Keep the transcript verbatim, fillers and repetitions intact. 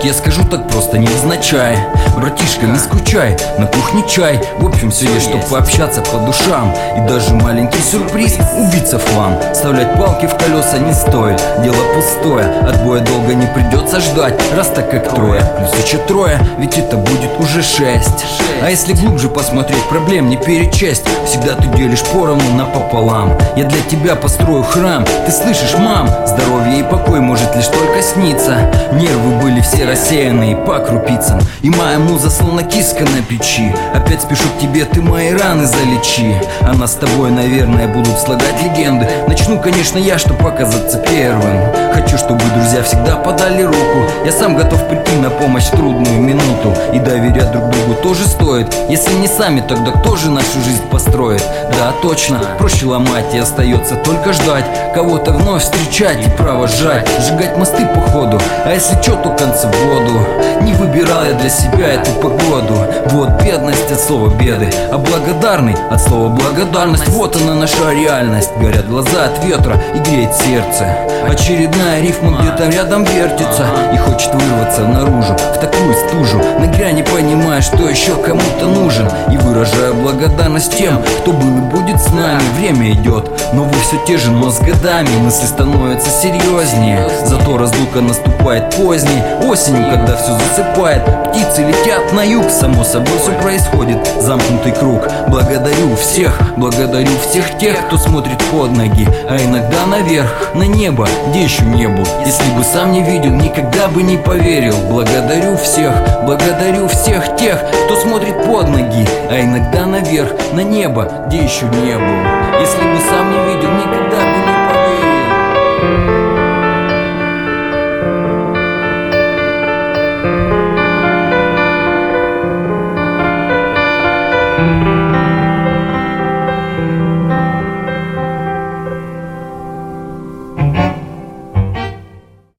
я скажу так просто, невзначай. Братишка, не скучай, на кухне чай. В общем, все есть, чтоб пообщаться по душам. И даже маленький сюрприз убийца в хлам. Вставлять палки в колеса не стоит, дело пустое. Отбоя долго не придется ждать, раз так как трое плюс еще трое, ведь это будет уже шесть. А если глубже посмотреть, проблем не перечесть. Всегда ты делишь поровну напополам. Я для тебя построю храм, ты слышишь, мам? Здоровье и покой может лишь только сниться. Нервы были все рассеянные по крупицам, и моя муза словно киска на печи. Опять спешу к тебе, ты мои раны залечи. А нас с тобой, наверное, будут слагать легенды. Начну, конечно, я, чтоб показаться первым. Хочу, чтобы друзья всегда подали руку. Я сам готов прийти на помощь в трудную минуту. И доверять друг другу тоже стоит. Если не сами, тогда кто же нашу жизнь построит? Да, точно, проще ломать, и остается только ждать. Кого-то вновь встречать и провожать, сжигать мосты по ходу. А если чё, то концы в воду. Не выбирал я для себя эту погоду. Вот бедность от слова беды, а благодарный от слова благодарность. Вот она наша реальность. Горят глаза от ветра и греет сердце. Очередная рифма где-то рядом вертится и хочет вырваться наружу в такую стужу. На грани понимая, что еще кому-то нужен, и выражаю благодарность тем, кто был и будет с нами. Время идет, но вы все те же, но с годами мысли становятся серьезнее. Зато разлука наступает поздней осенью, когда все засыпает. Птицы летят на юг, само собой все происходит, замкнутый круг. Благодарю всех, благодарю всех тех, кто смотрит под ноги, а иногда наверх, на небо, где еще не был. Если бы сам не видел, никогда бы не поверил. Благодарю всех, благодарю всех тех, кто смотрит под ноги, а иногда наверх, на небо, где еще не был. Если бы сам не видел, никогда бы не поверил.